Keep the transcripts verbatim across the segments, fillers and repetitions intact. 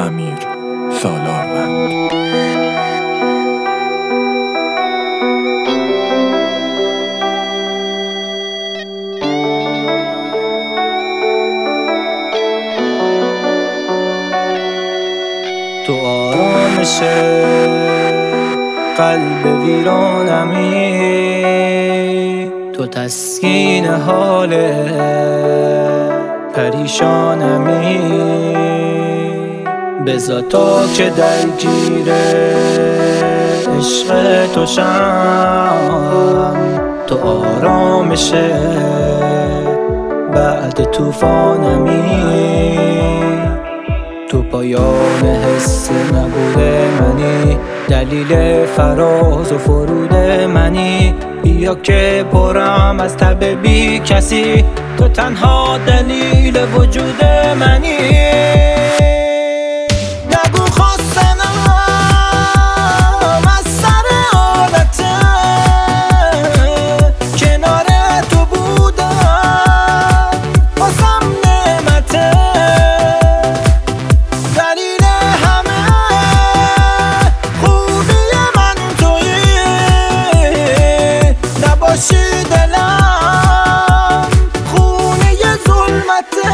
امیر سالاروند. تو آرامش قلب ویرانمی، تو تسکین حال پریشانمی، بذار تا که درگیر عشق تو شم، تو آرامش بعد طوفانمی، تو پایان حس نبوده منی، دلیل فراز و فرود منی، بیا که پرم از تب بی کسی، تو تنها دلیل وجود منی. نگو خواستنم از سر عادته، کنار تو بودم واسم نعمته، دلیل همه خوبی من تویی، نباشی دلم خونه ظلمته.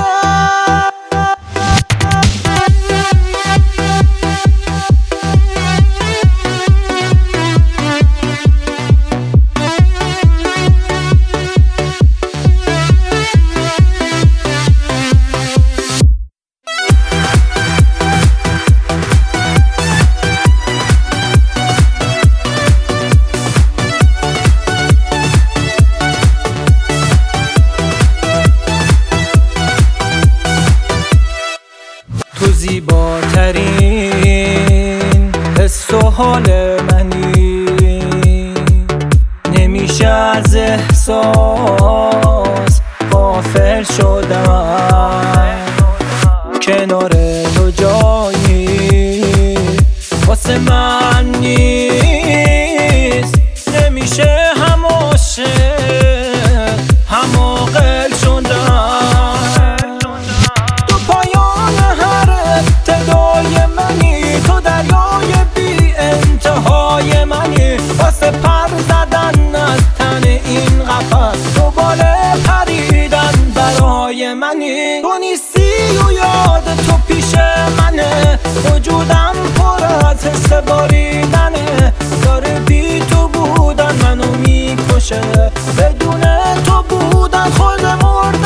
تو زیباترین حس و حال منی، نمیشه از احساس غافل شدم، کنار تو جایی واسه من نیست، نمیشه هم عاشق هم عاقل شدم. تو دریای بی انتهای منی، واسه پر زدن از تن این قفس، تو بال پریدن برای منی، تو نیستی و یاد تو پیش منه، وجودم پر از حس باریدنه، داره بی تو بودن منو میکشه، بدون تو بودن خود مرد